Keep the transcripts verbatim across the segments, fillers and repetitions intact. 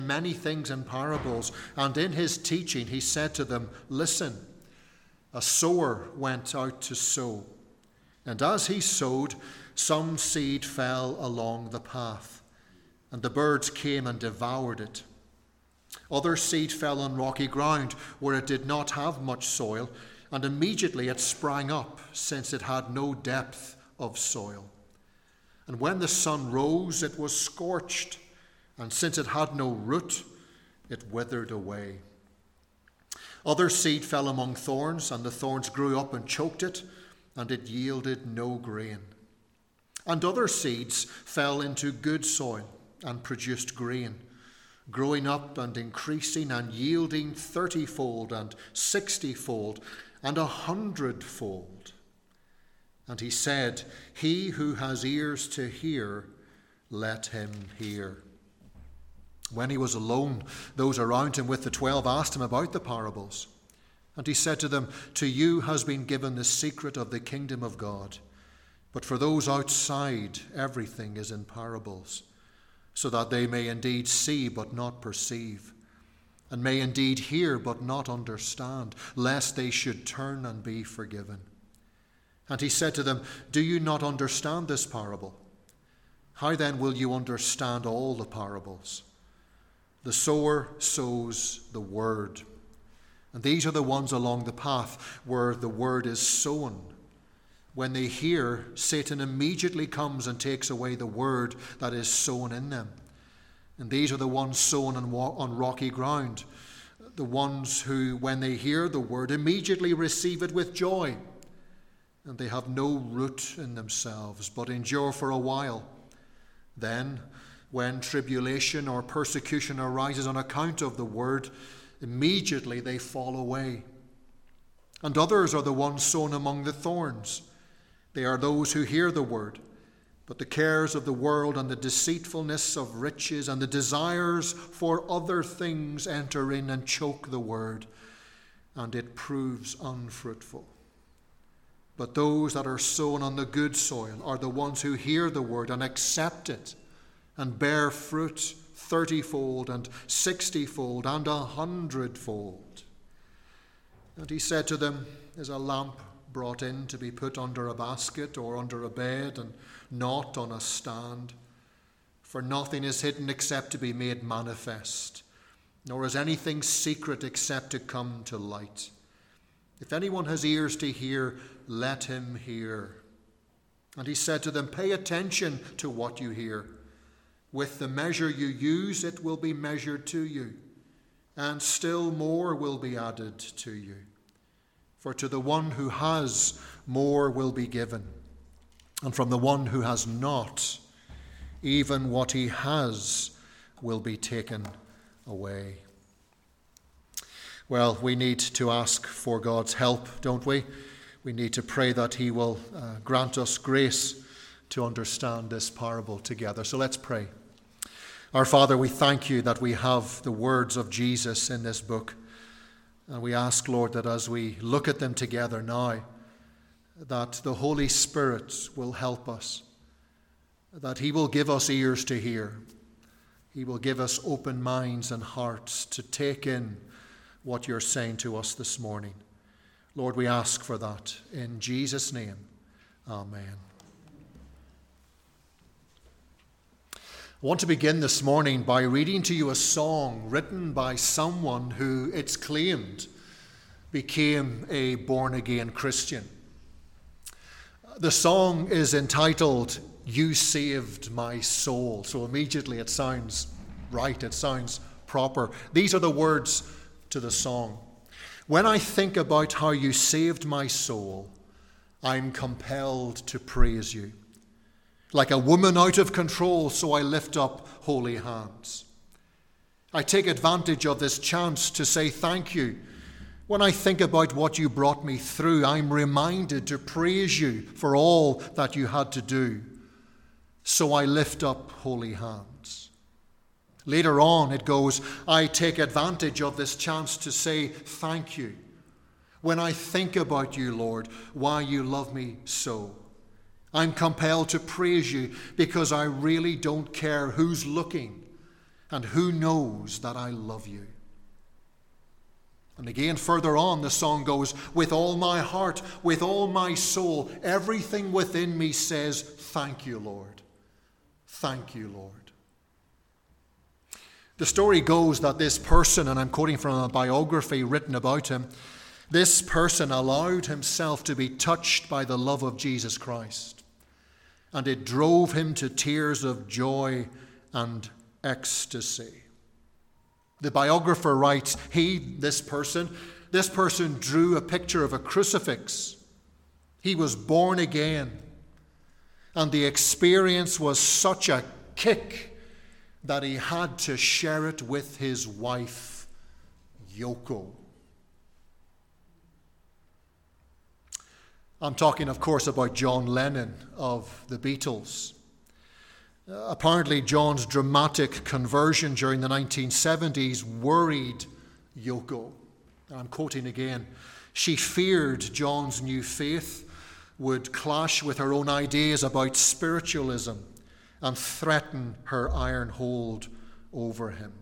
many things in parables, and in his teaching he said to them, "Listen, a sower went out to sow, and as he sowed, some seed fell along the path, and the birds came and devoured it. Other seed fell on rocky ground, where it did not have much soil, and immediately it sprang up, since it had no depth of soil. And when the sun rose, it was scorched, and since it had no root, it withered away. Other seed fell among thorns, and the thorns grew up and choked it, and it yielded no grain. And other seeds fell into good soil and produced grain, growing up and increasing and yielding thirtyfold and sixtyfold and a hundredfold." And he said, "He who has ears to hear, let him hear." When he was alone, those around him with the twelve asked him about the parables. And he said to them, "To you has been given the secret of the kingdom of God. But for those outside, everything is in parables, so that they may indeed see but not perceive, and may indeed hear but not understand, lest they should turn and be forgiven." And he said to them, "Do you not understand this parable? How then will you understand all the parables? The sower sows the word. And these are the ones along the path where the word is sown. When they hear, Satan immediately comes and takes away the word that is sown in them. And these are the ones sown on, on rocky ground, the ones who, when they hear the word, immediately receive it with joy. And they have no root in themselves, but endure for a while. Then, when tribulation or persecution arises on account of the word, immediately they fall away. And others are the ones sown among the thorns. They are those who hear the word, but the cares of the world and the deceitfulness of riches and the desires for other things enter in and choke the word, and it proves unfruitful. But those that are sown on the good soil are the ones who hear the word and accept it, and bear fruit thirtyfold and sixtyfold and a hundredfold." And he said to them, "Is a lamp brought in to be put under a basket or under a bed, and not on a stand? For nothing is hidden except to be made manifest, nor is anything secret except to come to light. If anyone has ears to hear, let him hear." And he said to them, "Pay attention to what you hear. With the measure you use, it will be measured to you, and still more will be added to you. For to the one who has, more will be given, and from the one who has not, even what he has will be taken away." Well, we need to ask for God's help, don't we? We need to pray that he will uh, grant us grace to understand this parable together. So let's pray. Our Father, we thank you that we have the words of Jesus in this book. And we ask, Lord, that as we look at them together now, that the Holy Spirit will help us, that he will give us ears to hear. He will give us open minds and hearts to take in what you're saying to us this morning. Lord, we ask for that in Jesus' name. Amen. I want to begin this morning by reading to you a song written by someone who, it's claimed, became a born-again Christian. The song is entitled, "You Saved My Soul." So immediately it sounds right, it sounds proper. These are the words to the song. "When I think about how you saved my soul, I'm compelled to praise you. Like a woman out of control, so I lift up holy hands. I take advantage of this chance to say thank you. When I think about what you brought me through, I'm reminded to praise you for all that you had to do. So I lift up holy hands." Later on it goes, "I take advantage of this chance to say thank you. When I think about you, Lord, why you love me so, I'm compelled to praise you because I really don't care who's looking and who knows that I love you? And again, further on, the song goes, with all my heart, with all my soul, everything within me says, thank you, Lord. Thank you, Lord. The story goes that this person, and I'm quoting from a biography written about him, this person allowed himself to be touched by the love of Jesus Christ. And it drove him to tears of joy and ecstasy. The biographer writes, he, this person, this person drew a picture of a crucifix. He was born again. And the experience was such a kick that he had to share it with his wife, Yoko. I'm talking, of course, about John Lennon of the Beatles. Uh, apparently, John's dramatic conversion during the nineteen seventies worried Yoko. I'm quoting again. She feared John's new faith would clash with her own ideas about spiritualism and threaten her iron hold over him.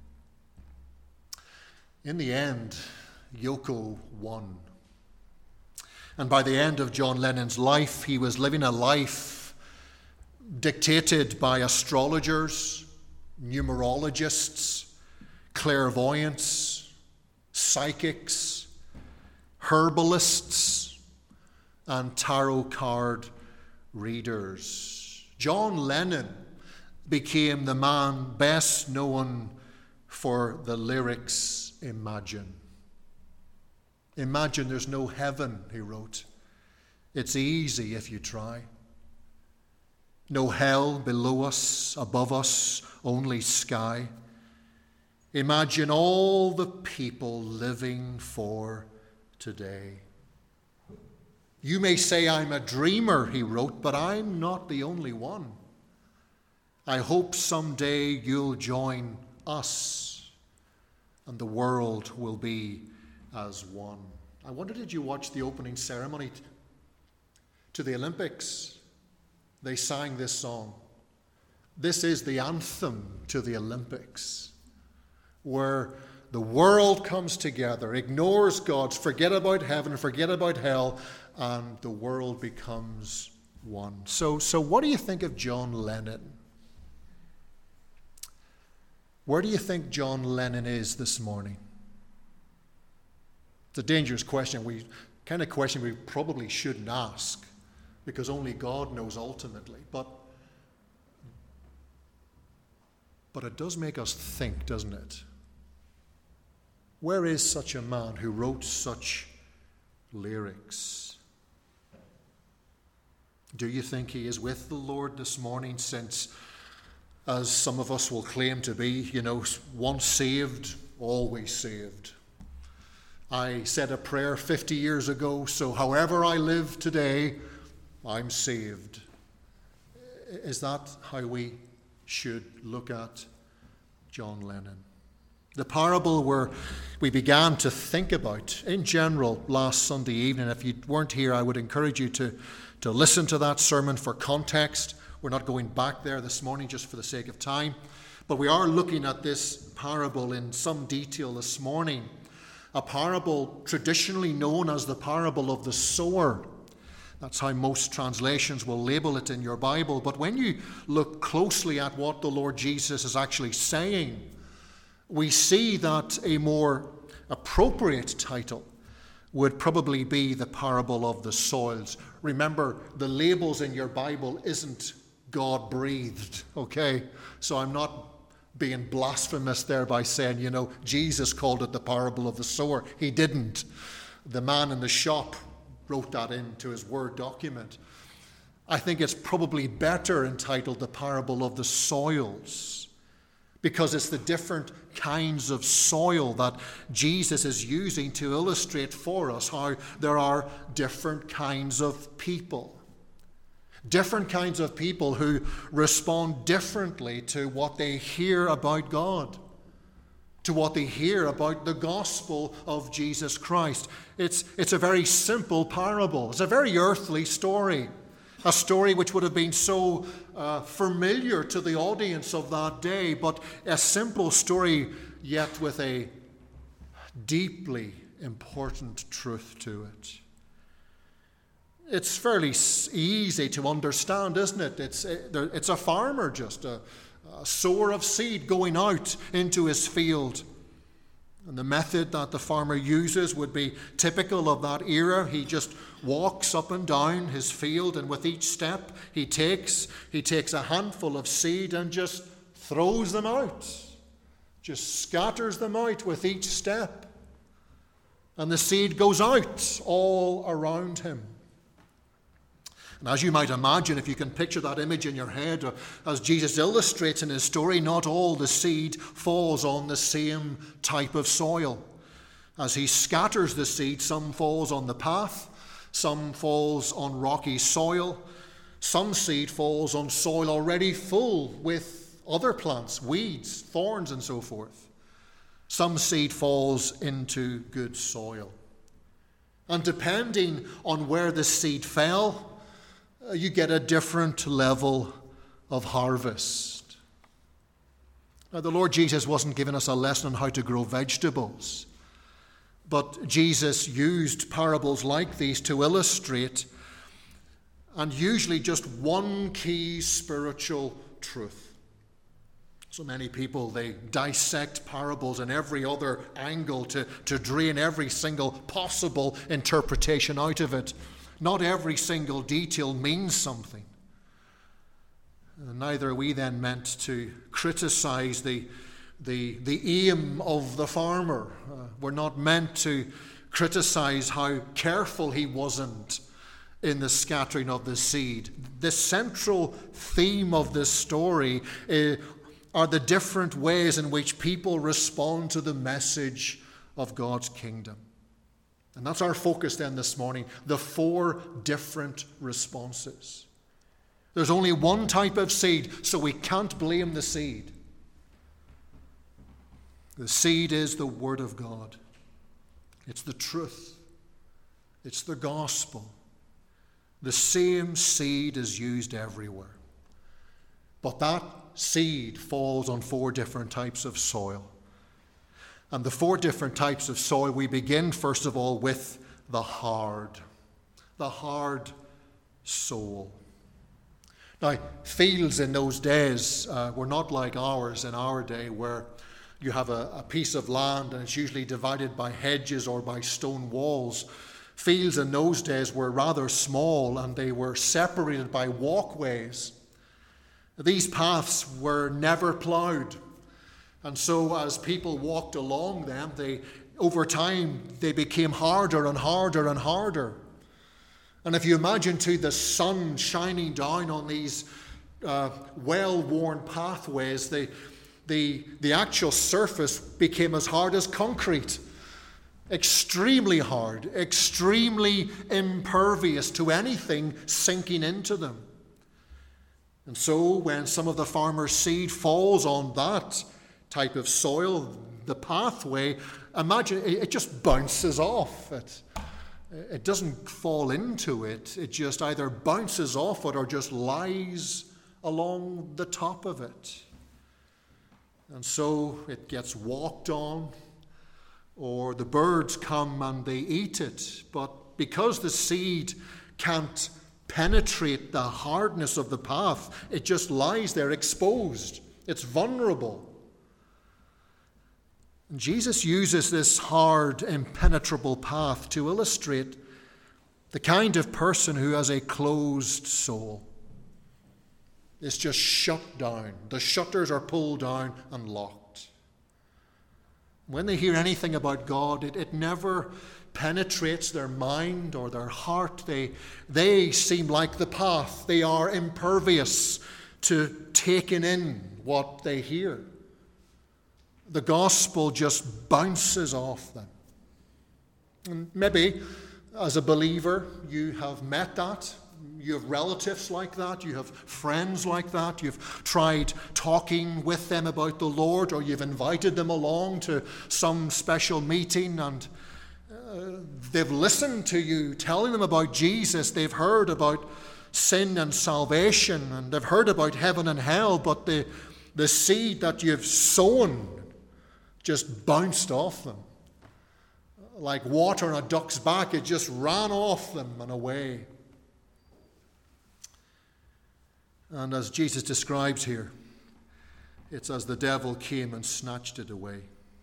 In the end, Yoko won. And by the end of John Lennon's life, he was living a life dictated by astrologers, numerologists, clairvoyants, psychics, herbalists, and tarot card readers. John Lennon became the man best known for the lyrics Imagine. Imagine there's no heaven, he wrote. It's easy if you try. No hell below us, above us, only sky. Imagine all the people living for today. You may say I'm a dreamer, he wrote, but I'm not the only one. I hope someday you'll join us and the world will be as one. I wonder, did you watch the opening ceremony to the Olympics? They sang this song. This is the anthem to the Olympics, where the world comes together, ignores God, forget about heaven, forget about hell, and the world becomes one. So, so what do you think of John Lennon? Where do you think John Lennon is this morning? It's a dangerous question. We kind of question we probably shouldn't ask, because only God knows ultimately. But, but it does make us think, doesn't it? Where is such a man who wrote such lyrics? Do you think he is with the Lord this morning, since, as some of us will claim to be, you know, once saved, always saved? I said a prayer fifty years ago, so however I live today, I'm saved. Is that how we should look at John Lennon? The parable where we began to think about, in general, last Sunday evening. If you weren't here, I would encourage you to, to listen to that sermon for context. We're not going back there this morning just for the sake of time. But we are looking at this parable in some detail this morning. A parable traditionally known as the parable of the sower. That's how most translations will label it in your Bible. But when you look closely at what the Lord Jesus is actually saying, we see that a more appropriate title would probably be the parable of the soils. Remember, the labels in your Bible isn't God-breathed, okay? So I'm not being blasphemous there by saying, you know, Jesus called it the parable of the sower. He didn't. The man in the shop wrote that into his Word document. I think it's probably better entitled the parable of the soils, because it's the different kinds of soil that Jesus is using to illustrate for us how there are different kinds of people. Different kinds of people who respond differently to what they hear about God, to what they hear about the gospel of Jesus Christ. It's, it's a very simple parable. It's a very earthly story. a story which would have been so uh, familiar to the audience of that day, but a simple story yet with a deeply important truth to it. It's fairly easy to understand, isn't it? It's, it's a farmer, just a, a sower of seed going out into his field. And the method that the farmer uses would be typical of that era. He just walks up and down his field, and with each step he takes, he takes a handful of seed and just throws them out, just scatters them out with each step. And the seed goes out all around him. And as you might imagine, if you can picture that image in your head, or as Jesus illustrates in his story, not all the seed falls on the same type of soil. As he scatters the seed, some falls on the path, some falls on rocky soil, some seed falls on soil already full with other plants, weeds, thorns, and so forth. Some seed falls into good soil. And depending on where the seed fell, you get a different level of harvest. Now, the Lord Jesus wasn't giving us a lesson on how to grow vegetables, but Jesus used parables like these to illustrate, and usually just one key spiritual truth. So many people, they dissect parables in every other angle to, to drain every single possible interpretation out of it. Not every single detail means something. And neither are we then meant to criticize the, the, the aim of the farmer. Uh, we're not meant to criticize how careful he wasn't in the scattering of the seed. The central theme of this story uh, are the different ways in which people respond to the message of God's kingdom. And that's our focus then this morning, the four different responses. There's only one type of seed, so we can't blame the seed. The seed is the Word of God. It's the truth. It's the gospel. The same seed is used everywhere. But that seed falls on four different types of soil. And the four different types of soil, we begin first of all with the hard, the hard soul. Now, fields in those days uh, were not like ours in our day, where you have a, a piece of land and it's usually divided by hedges or by stone walls. Fields in those days were rather small, and they were separated by walkways. These paths were never plowed. And so as people walked along them, they, over time, they became harder and harder and harder. And if you imagine too the sun shining down on these uh, well-worn pathways, the, the, the actual surface became as hard as concrete. Extremely hard, extremely impervious to anything sinking into them. And so when some of the farmer's seed falls on that type of soil, the pathway, imagine it just bounces off. It, it doesn't fall into it. It just either bounces off it or just lies along the top of it. And so it gets walked on, or the birds come and they eat it. But because the seed can't penetrate the hardness of the path, it just lies there exposed. It's vulnerable. And Jesus uses this hard, impenetrable path to illustrate the kind of person who has a closed soul. It's just shut down. The shutters are pulled down and locked. When they hear anything about God, it, it never penetrates their mind or their heart. They, they seem like the path. They are impervious to taking in what they hear. The gospel just bounces off them. And maybe as a believer, you have met that. You have relatives like that. You have friends like that. You've tried talking with them about the Lord, or you've invited them along to some special meeting, and uh, they've listened to you telling them about Jesus. They've heard about sin and salvation, and they've heard about heaven and hell, but the, the seed that you've sown just bounced off them. Like water on a duck's back, it just ran off them and away. And as Jesus describes here, it's as the devil came and snatched it away.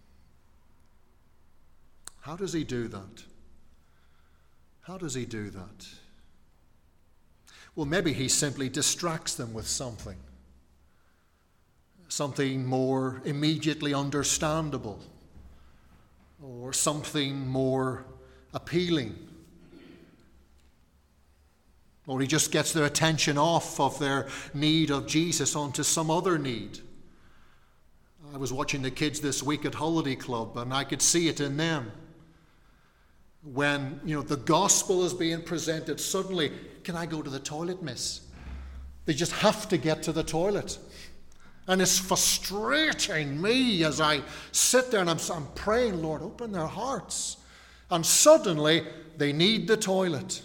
How does he do that? How does he do that? Well, maybe he simply distracts them with something. Something more immediately understandable. Or something more appealing. Or he just gets their attention off of their need of Jesus onto some other need. I was watching the kids this week at Holiday Club, and I could see it in them. When, you know, the gospel is being presented, suddenly, can I go to the toilet, miss? They just have to get to the toilet. And it's frustrating me as I sit there and I'm, I'm praying, Lord, open their hearts. And suddenly, they need the toilet.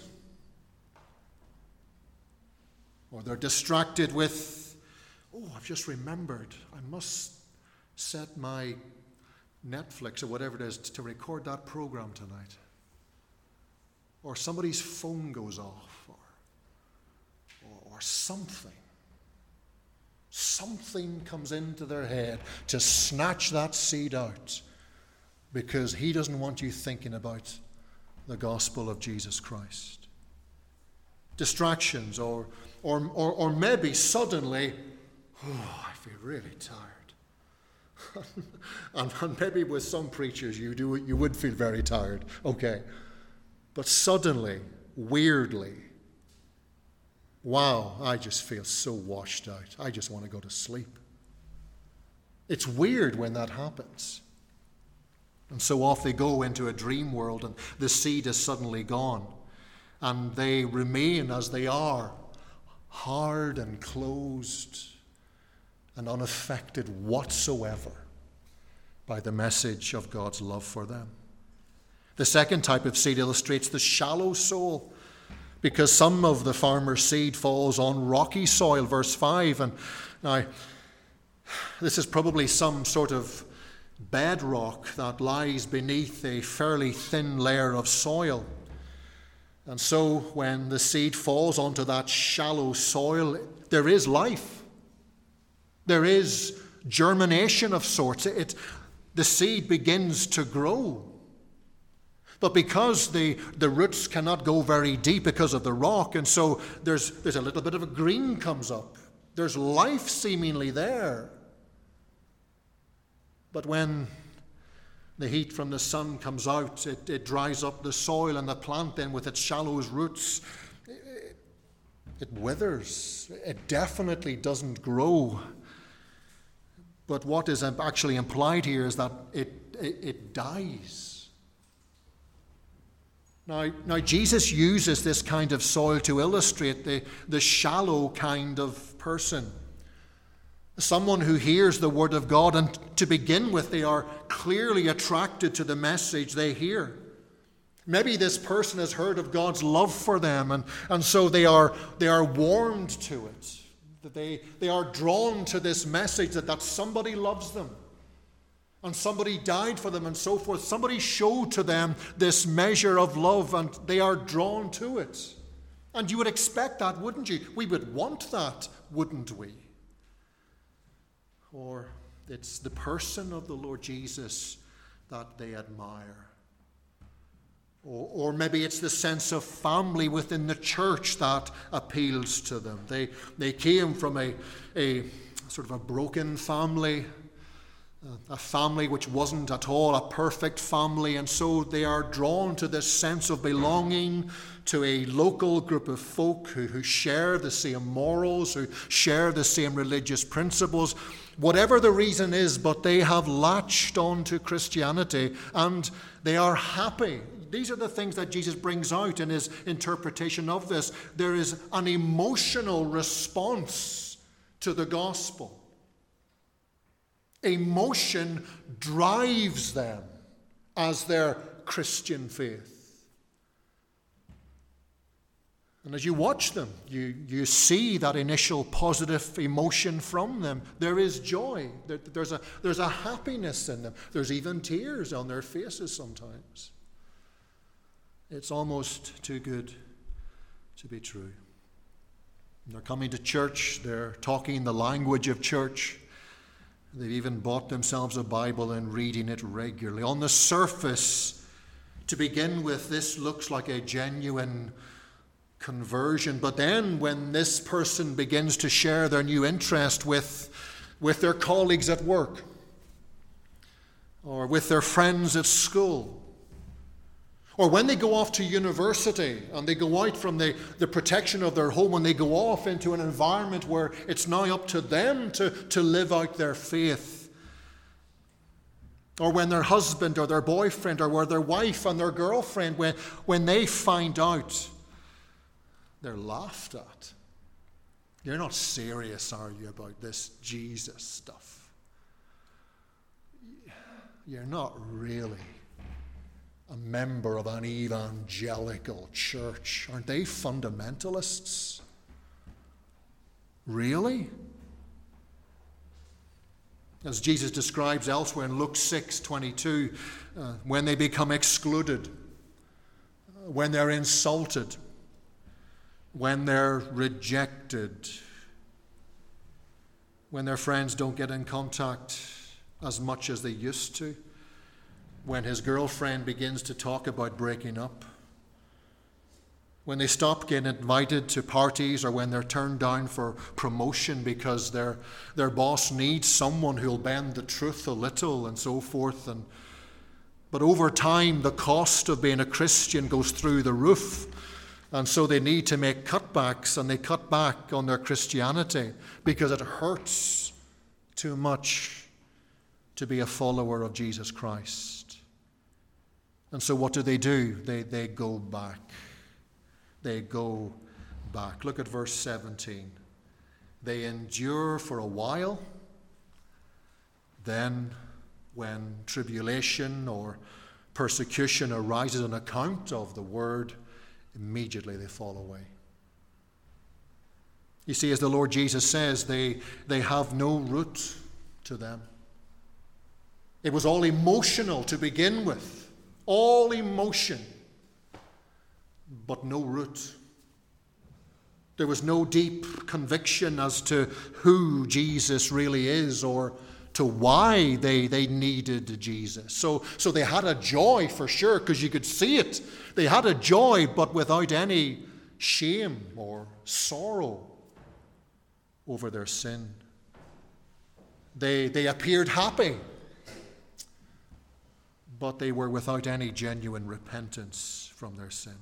Or they're distracted with, oh, I've just remembered, I must set my Netflix or whatever it is to record that program tonight. Or somebody's phone goes off, or, or, or something. Something comes into their head to snatch that seed out because he doesn't want you thinking about the gospel of Jesus Christ. Distractions, or or or, or maybe suddenly, oh, I feel really tired. and, and maybe with some preachers you do you would feel very tired, okay. But suddenly, weirdly, wow, I just feel so washed out. I just want to go to sleep. It's weird when that happens. And so off they go into a dream world, and the seed is suddenly gone. And they remain as they are, hard and closed and unaffected whatsoever by the message of God's love for them. The second type of seed illustrates the shallow soul, because some of the farmer's seed falls on rocky soil, verse five. And now, this is probably some sort of bedrock that lies beneath a fairly thin layer of soil. And so when the seed falls onto that shallow soil, there is life. There is germination of sorts. It, the seed begins to grow. But because the, the roots cannot go very deep because of the rock, and so there's, there's a little bit of a green comes up. There's life seemingly there. But when the heat from the sun comes out, it, it dries up the soil, and the plant then with its shallow roots, it, it withers. It definitely doesn't grow. But what is actually implied here is that it, it, it dies. Now, now, Jesus uses this kind of soil to illustrate the, the shallow kind of person. Someone who hears the word of God, and to begin with, they are clearly attracted to the message they hear. Maybe this person has heard of God's love for them, and, and so they are, they are warmed to it. That they, they are drawn to this message that, that somebody loves them. And somebody died for them and so forth. Somebody showed to them this measure of love, and they are drawn to it. And you would expect that, wouldn't you? We would want that, wouldn't we? Or it's the person of the Lord Jesus that they admire. Or, or maybe it's the sense of family within the church that appeals to them. They, they came from a, a sort of a broken family, a family which wasn't at all a perfect family, and so they are drawn to this sense of belonging to a local group of folk who, who share the same morals, who share the same religious principles. Whatever the reason is, but they have latched on to Christianity, and they are happy. These are the things that Jesus brings out in his interpretation of this. There is an emotional response to the gospel. Emotion drives them as their Christian faith. And as you watch them, you, you see that initial positive emotion from them. There is joy. There, there's, a, there's a happiness in them. There's even tears on their faces sometimes. It's almost too good to be true. They're coming to church. They're talking the language of church. They've even bought themselves a Bible and reading it regularly. On the surface, to begin with, this looks like a genuine conversion. But then when this person begins to share their new interest with, with their colleagues at work or with their friends at school, or when they go off to university and they go out from the, the protection of their home and they go off into an environment where it's now up to them to, to live out their faith, or when their husband or their boyfriend or where their wife and their girlfriend, when, when they find out, they're laughed at. You're not serious, are you, about this Jesus stuff? You're not really a member of an evangelical church. Aren't they fundamentalists? Really? As Jesus describes elsewhere in Luke six twenty-two, uh, when they become excluded, uh, when they're insulted, when they're rejected, when their friends don't get in contact as much as they used to, when his girlfriend begins to talk about breaking up, when they stop getting invited to parties, or when they're turned down for promotion because their, their boss needs someone who'll bend the truth a little and so forth. And, but over time, the cost of being a Christian goes through the roof. And so they need to make cutbacks, and they cut back on their Christianity because it hurts too much to be a follower of Jesus Christ. And so what do they do? They, they go back. They go back. Look at verse seventeen. They endure for a while. Then when tribulation or persecution arises on account of the word, immediately they fall away. You see, as the Lord Jesus says, they, they have no root to them. It was all emotional to begin with. All emotion, but no root. There was no deep conviction as to who Jesus really is or to why they, they needed Jesus. So, so they had a joy for sure, because you could see it. They had a joy, but without any shame or sorrow over their sin. They, they appeared happy, but they were without any genuine repentance from their sin.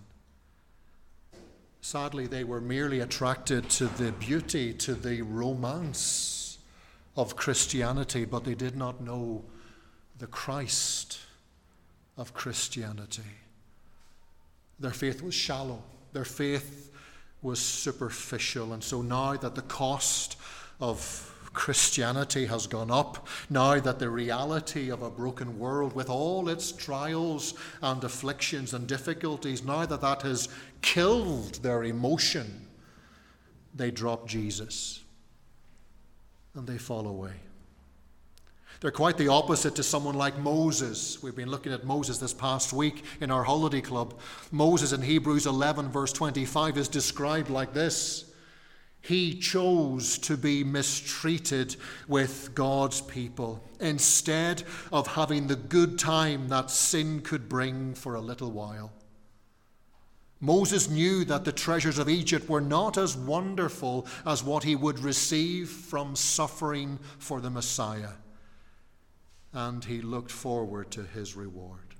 Sadly, they were merely attracted to the beauty, to the romance of Christianity, but they did not know the Christ of Christianity. Their faith was shallow. Their faith was superficial. And so now that the cost of Christianity has gone up, now that the reality of a broken world with all its trials and afflictions and difficulties, now that that has killed their emotion, they drop Jesus and they fall away. They're quite the opposite to someone like Moses. We've been looking at Moses this past week in our holiday club. Moses in Hebrews eleven verse twenty-five is described like this: he chose to be mistreated with God's people instead of having the good time that sin could bring for a little while. Moses knew that the treasures of Egypt were not as wonderful as what he would receive from suffering for the Messiah, and he looked forward to his reward.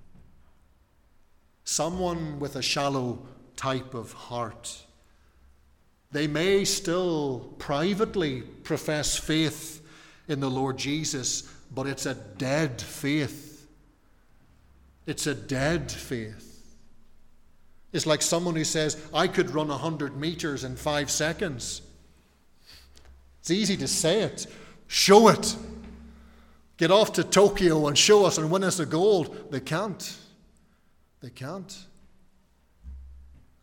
Someone with a shallow type of heart, they may still privately profess faith in the Lord Jesus, but it's a dead faith. It's a dead faith. It's like someone who says, I could run one hundred meters in five seconds. It's easy to say it. Show it. Get off to Tokyo and show us and win us a gold. They can't. They can't.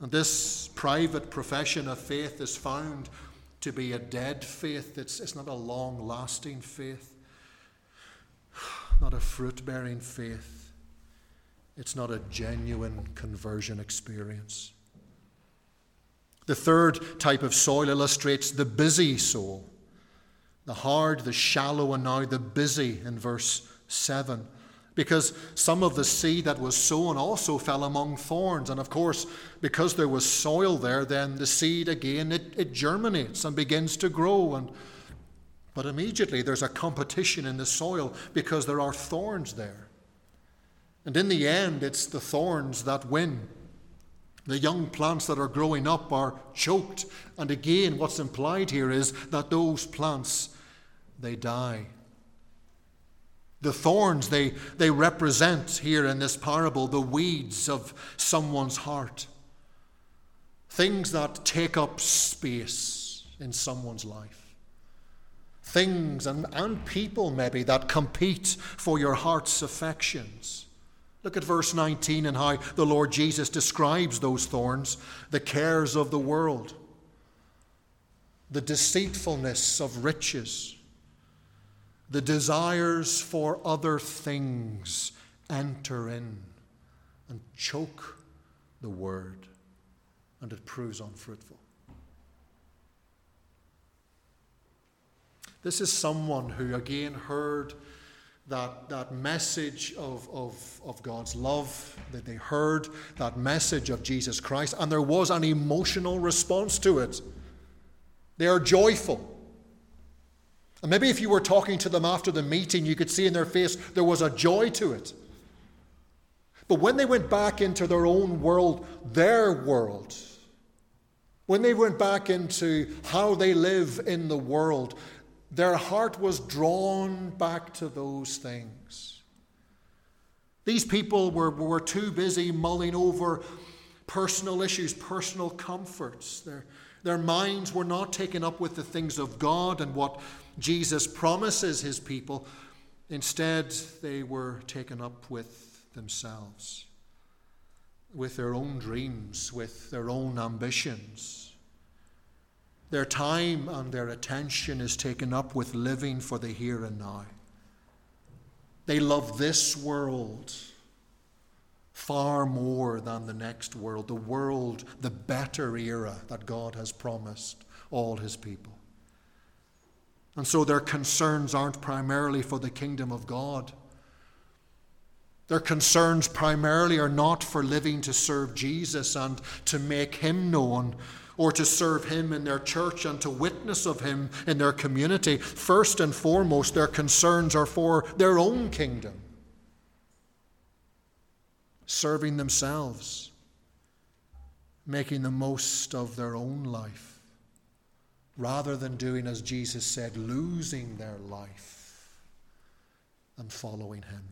And this private profession of faith is found to be a dead faith. It's, it's not a long-lasting faith, not a fruit-bearing faith. It's not a genuine conversion experience. The third type of soil illustrates the busy soul. The hard, the shallow, and now the busy in verse seven. Because some of the seed that was sown also fell among thorns. And of course, because there was soil there, then the seed again, it, it germinates and begins to grow. And But immediately there's a competition in the soil because there are thorns there. And in the end, it's the thorns that win. The young plants that are growing up are choked. And again, what's implied here is that those plants, they die. The thorns, they, they represent here in this parable the weeds of someone's heart. Things that take up space in someone's life. Things and, and people maybe that compete for your heart's affections. Look at verse nineteen and how the Lord Jesus describes those thorns. The cares of the world. The deceitfulness of riches. The desires for other things enter in and choke the word, and it proves unfruitful. This is someone who again heard that, that message of, of, of God's love, that they heard that message of Jesus Christ, and there was an emotional response to it. They are joyful. And maybe if you were talking to them after the meeting, you could see in their face there was a joy to it. But when they went back into their own world, their world, when they went back into how they live in the world, their heart was drawn back to those things. These people were, were too busy mulling over personal issues, personal comforts. Their, their minds were not taken up with the things of God and what Jesus promises his people. Instead, they were taken up with themselves, with their own dreams, with their own ambitions. Their time and their attention is taken up with living for the here and now. They love this world far more than the next world, the world, the better era that God has promised all his people. And so their concerns aren't primarily for the kingdom of God. Their concerns primarily are not for living to serve Jesus and to make him known, or to serve him in their church and to witness of him in their community. First and foremost, their concerns are for their own kingdom, serving themselves, making the most of their own life, rather than doing, as Jesus said, losing their life and following him.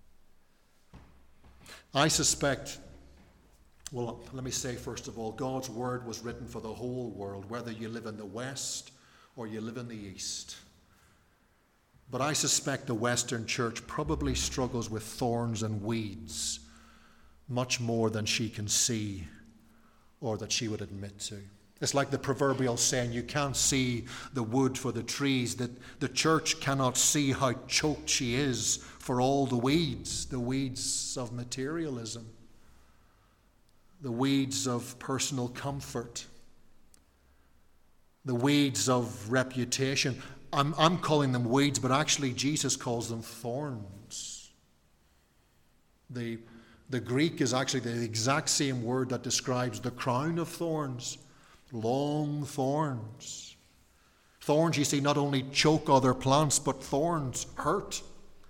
I suspect, well, let me say first of all, God's word was written for the whole world, whether you live in the West or you live in the East. But I suspect the Western church probably struggles with thorns and weeds much more than she can see or that she would admit to. It's like the proverbial saying, you can't see the wood for the trees, that the church cannot see how choked she is for all the weeds, the weeds of materialism, the weeds of personal comfort, the weeds of reputation. I'm, I'm calling them weeds, but actually Jesus calls them thorns. The, the Greek is actually the exact same word that describes the crown of thorns. Long thorns. Thorns, you see, not only choke other plants, but thorns hurt.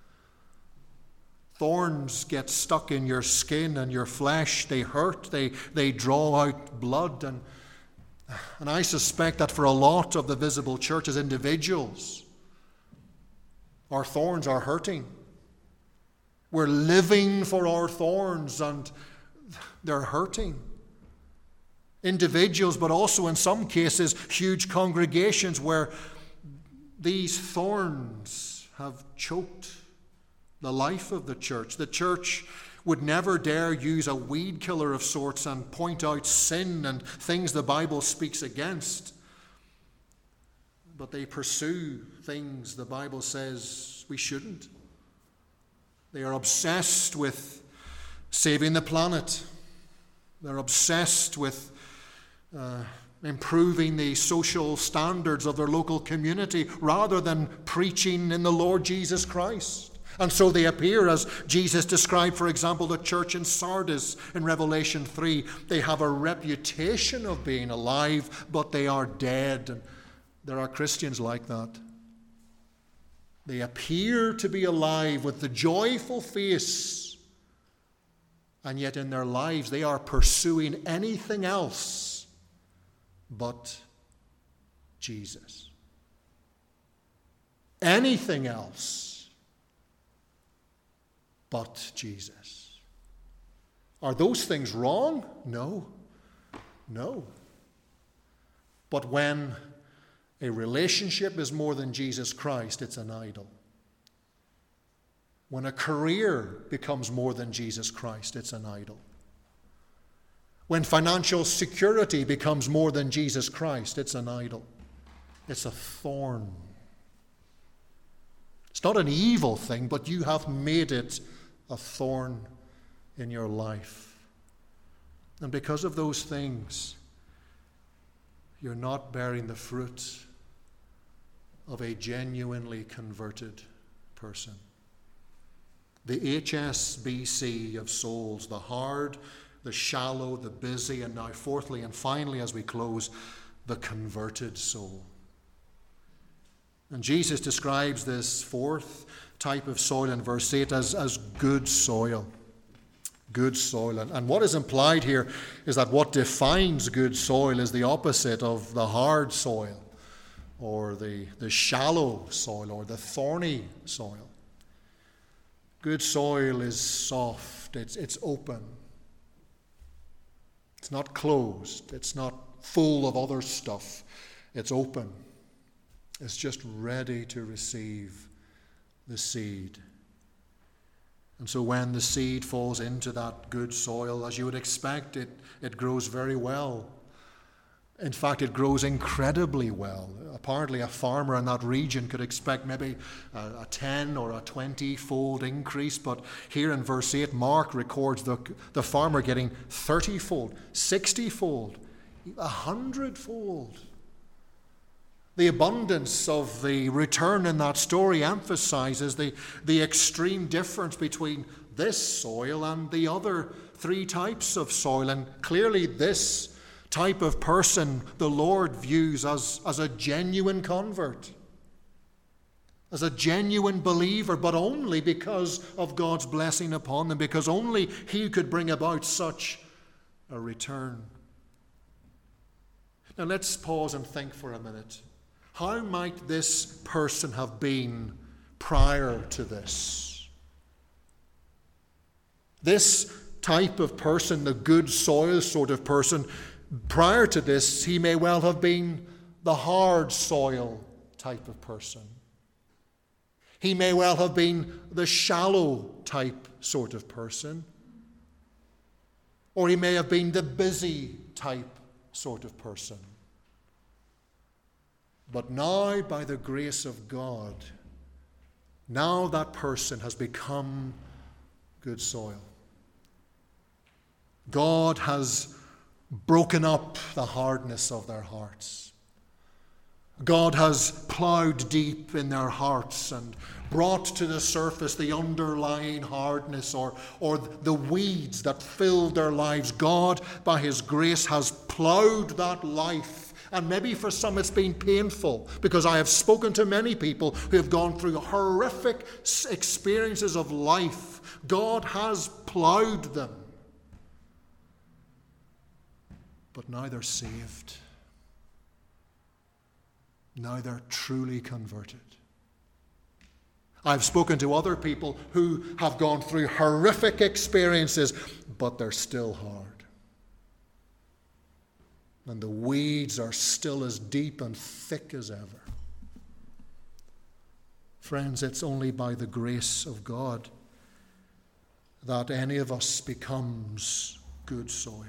Thorns get stuck in your skin and your flesh. They hurt. They, they draw out blood. And, and I suspect that for a lot of the visible church as individuals, our thorns are hurting. We're living for our thorns and they're hurting. Individuals, but also in some cases, huge congregations where these thorns have choked the life of the church. The church would never dare use a weed killer of sorts and point out sin and things the Bible speaks against. But they pursue things the Bible says we shouldn't. They are obsessed with saving the planet. They're obsessed with uh, improving the social standards of their local community rather than preaching in the Lord Jesus Christ. And so they appear, as Jesus described, for example, the church in Sardis in Revelation three. They have a reputation of being alive, but they are dead. And there are Christians like that. They appear to be alive with the joyful face, and yet in their lives they are pursuing anything else but Jesus. Anything else but Jesus. Are those things wrong? No. No. But when a relationship is more than Jesus Christ, it's an idol. When a career becomes more than Jesus Christ, it's an idol. When financial security becomes more than Jesus Christ, it's an idol. It's a thorn. It's not an evil thing, but you have made it a thorn in your life. And because of those things, you're not bearing the fruit of a genuinely converted person. The H S B C of souls, the hard, the shallow, the busy, and now fourthly and finally as we close, the converted soul. And Jesus describes this fourth type of soil in verse eight as, as good soil. Good soil. And, and what is implied here is that what defines good soil is the opposite of the hard soil, or the, the shallow soil, or the thorny soil. Good soil is soft, it's, it's open. It's not closed, it's not full of other stuff. It's open. It's just ready to receive the seed. And so when the seed falls into that good soil, as you would expect, it, it grows very well. In fact, it grows incredibly well. Apparently, a farmer in that region could expect maybe a, a ten or a twenty-fold increase. But here in verse eight, Mark records the, the farmer getting thirty-fold, sixty-fold, a hundred-fold. The abundance of the return in that story emphasizes the, the extreme difference between this soil and the other three types of soil. And clearly this type of person the Lord views as, as a genuine convert, as a genuine believer, but only because of God's blessing upon them, because only He could bring about such a return. Now let's pause and think for a minute. How might this person have been prior to this? This type of person, the good soil sort of person, prior to this, he may well have been the hard soil type of person. He may well have been the shallow type sort of person. Or he may have been the busy type sort of person. But now, by the grace of God, now that person has become good soil. God has broken up the hardness of their hearts. God has plowed deep in their hearts and brought to the surface the underlying hardness or, or the weeds that filled their lives. God, by His grace, has plowed that life. And maybe for some it's been painful, because I have spoken to many people who have gone through horrific experiences of life. God has plowed them. But now they're saved. Now they're truly converted. I've spoken to other people who have gone through horrific experiences, but they're still hard. And the weeds are still as deep and thick as ever. Friends, it's only by the grace of God that any of us becomes good soil.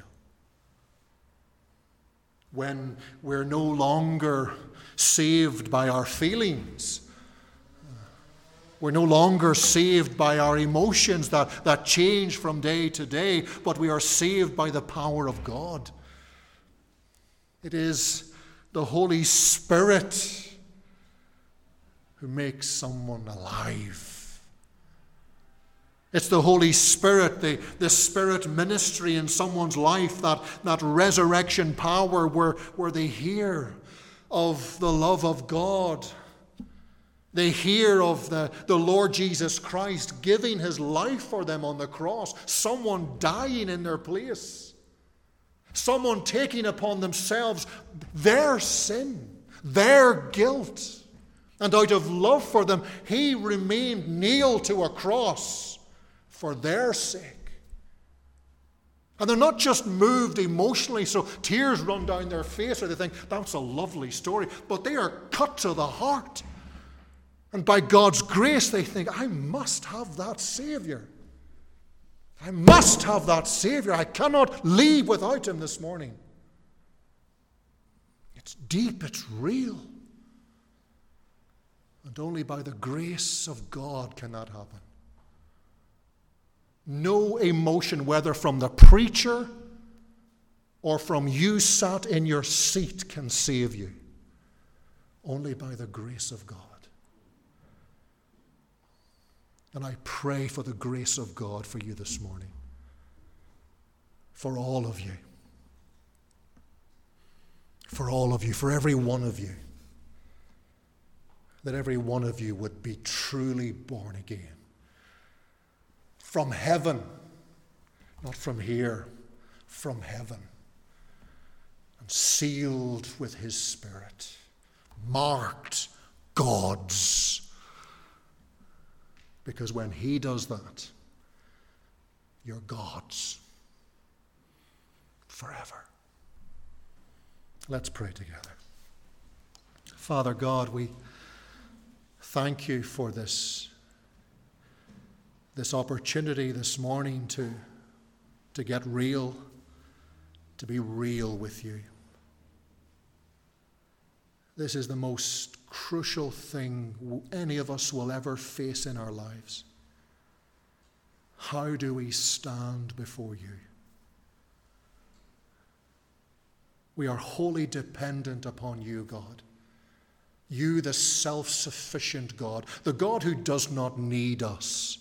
When we're no longer saved by our feelings, we're no longer saved by our emotions that, that change from day to day, but we are saved by the power of God. It is the Holy Spirit who makes someone alive. It's the Holy Spirit, the, the Spirit ministry in someone's life, that, that resurrection power where, where they hear of the love of God. They hear of the, the Lord Jesus Christ giving his life for them on the cross, someone dying in their place, someone taking upon themselves their sin, their guilt. And out of love for them, he remained nailed to a cross for their sake. And they're not just moved emotionally, so tears run down their face, or they think, that's a lovely story, but they are cut to the heart. And by God's grace, they think, I must have that Savior. I must have that Savior. I cannot leave without him this morning. It's deep, it's real. And only by the grace of God can that happen. No emotion, whether from the preacher or from you sat in your seat, can save you. Only by the grace of God. And I pray for the grace of God for you this morning. For all of you. For all of you, for every one of you. That every one of you would be truly born again. From heaven. Not from here. From heaven. And sealed with his Spirit. Marked God's. Because when he does that, you're God's forever. Let's pray together. Father God, we thank you for this, this opportunity this morning to, to get real, to be real with you. This is the most crucial thing any of us will ever face in our lives. How do we stand before you? We are wholly dependent upon you, God. You, the self-sufficient God, the God who does not need us.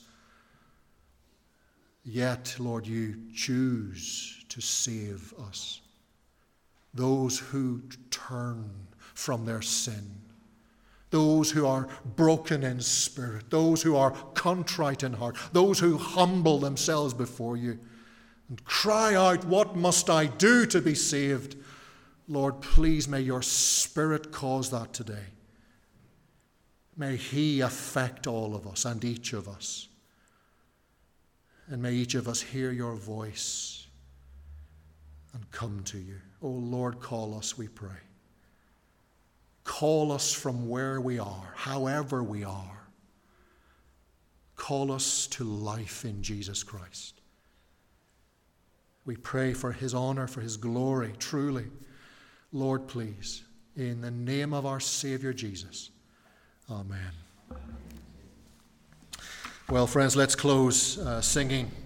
Yet, Lord, you choose to save us. Those who turn from their sin. Those who are broken in spirit. Those who are contrite in heart. Those who humble themselves before you and cry out, what must I do to be saved? Lord, please may your Spirit cause that today. May he affect all of us and each of us. And may each of us hear your voice and come to you. Oh Lord, call us, we pray. Call us from where we are, however we are. Call us to life in Jesus Christ. We pray for his honor, for his glory, truly. Lord, please, in the name of our Savior Jesus. Amen. Well, friends, let's close uh, singing